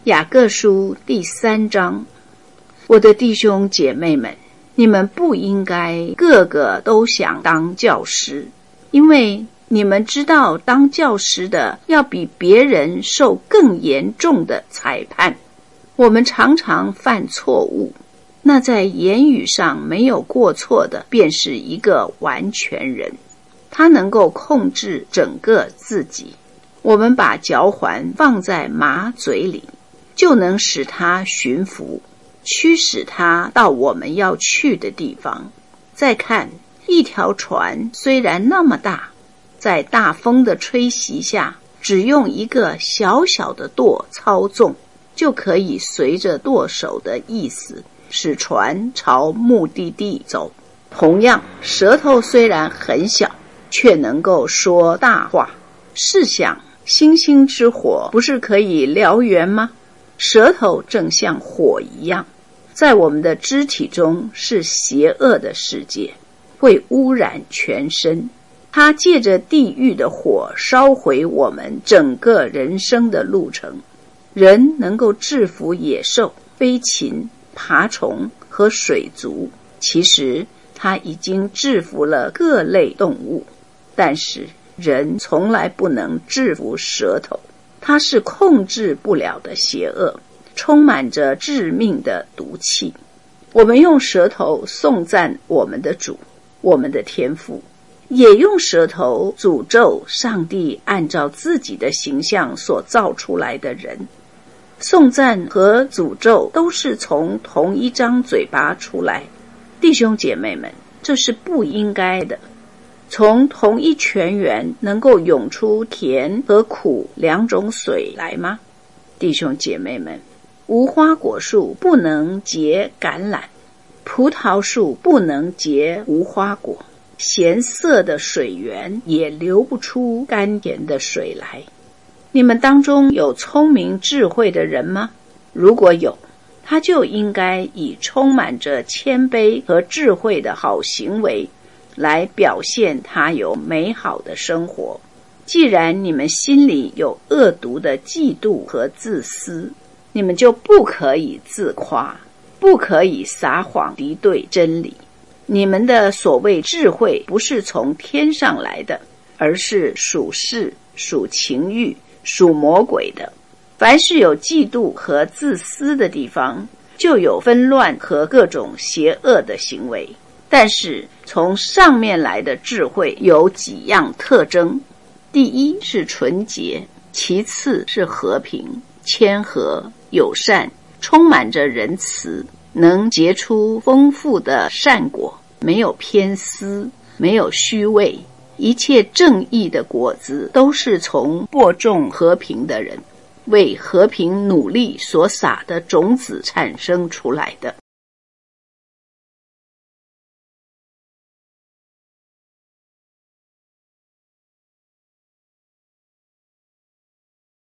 雅各书第3章，我的弟兄姐妹们，你们不应该个个都想当教师，因为你们知道当教师的要比别人受更严重的裁判。我们常常犯错误，那在言语上没有过错的便是一个完全人，他能够控制整个自己。我们把嚼环放在马嘴里，就能使它驯服，驱使它到我们要去的地方。再看，一条船虽然那么大，在大风的吹袭下，只用一个小小的舵操纵，就可以随着舵手的意思，使船朝目的地走。同样，舌头虽然很小，却能够说大话。试想，星星之火不是可以燎原吗？舌头正像火一样，在我们的肢体中是邪恶的世界，会污染全身。它借着地狱的火烧毁我们整个人生的路程。人能够制服野兽、飞禽、爬虫和水族，其实他已经制服了各类动物，但是人从来不能制服舌头，它是控制不了的邪恶，充满着致命的毒气。我们用舌头颂赞我们的主，我们的天父，也用舌头诅咒上帝按照自己的形象所造出来的人。颂赞和诅咒都是从同一张嘴巴出来。弟兄姐妹们，这是不应该的。从同一泉源能够涌出甜和苦两种水来吗？弟兄姐妹们，无花果树不能结橄榄，葡萄树不能结无花果，咸涩的水源也流不出甘甜的水来。你们当中有聪明智慧的人吗？如果有，他就应该以充满着谦卑和智慧的好行为来表现他有美好的生活。既然你们心里有恶毒的嫉妒和自私，你们就不可以自夸，不可以撒谎敌对真理。你们的所谓智慧不是从天上来的，而是属世、属情欲、属魔鬼的。凡是有嫉妒和自私的地方，就有纷乱和各种邪恶的行为。但是从上面来的智慧有几样特征：第一是纯洁，其次是和平、谦和、友善，充满着仁慈，能结出丰富的善果，没有偏私，没有虚伪，一切正义的果子都是从播种和平的人为和平努力所撒的种子产生出来的。